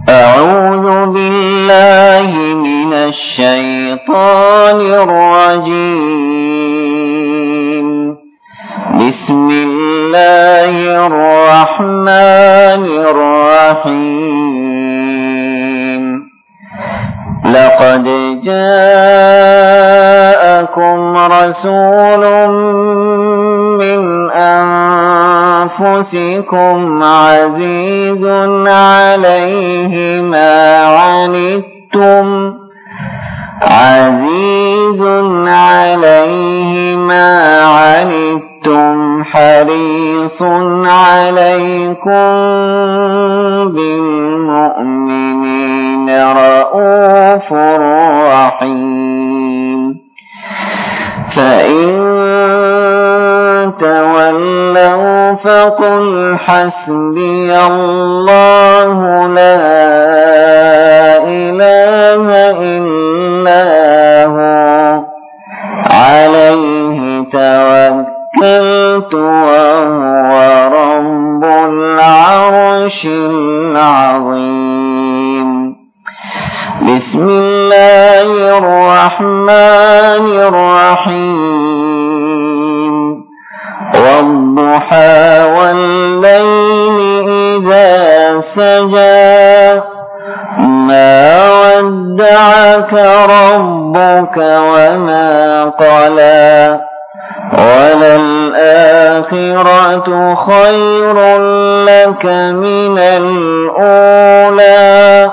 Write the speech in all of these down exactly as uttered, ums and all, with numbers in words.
أعوذ بالله من الشيطان الرجيم. بسم الله الرحمن الرحيم. لقد جاءكم رسول من أنفسكم عزيز عليه ما عنتم عزيز عليه ما عنتم حريص عليكم بالمؤمنين رؤوف رحيم. فإن تولوا فقل حسبي الله لا إله إلا هو عليه توكلت وهو رب العرش العظيم. بسم الله الرحمن الرحيم. والضحى والليل إذا سجى ما ودعك ربك وما قلى وللآخرة خير لك من الأولى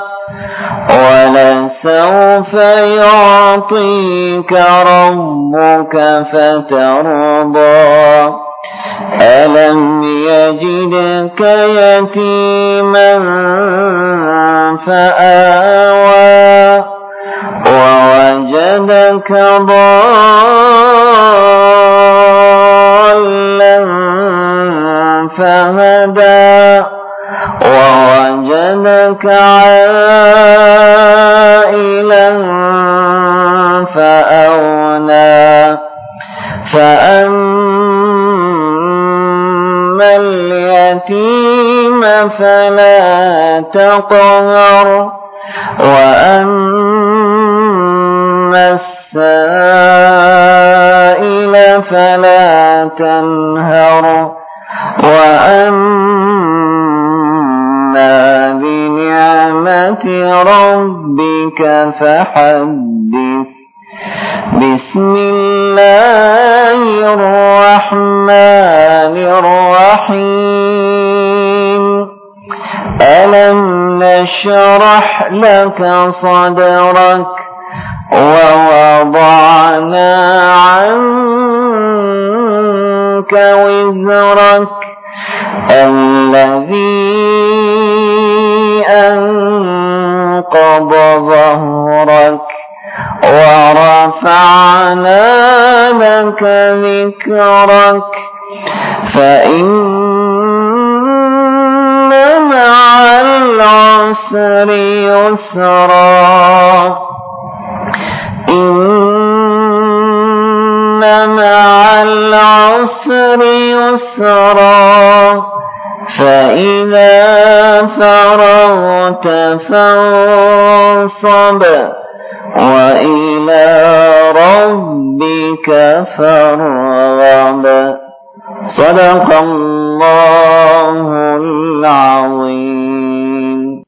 ولسوف يعطيك ربك فترضى. ألم يجدك يتيما فآوى ووجدك ضالا فهدى ووجدك عائلا فأغنى. فأما اليتيم فلا تقهر وأما السائل فلا تنهر وأما بنعمة ربك فحدث. بسم الله الرحمن الرحيم. ألم نشرح لك صدرك ووضعنا عنك وزرك الذي أنقض ظهرك ورفعنا لك ذكرك فإن مع العسر يسرا إن مع العسر يسرا فإذا فرغت فانصب وإلى ربك فارغب. صدق الله العظيم.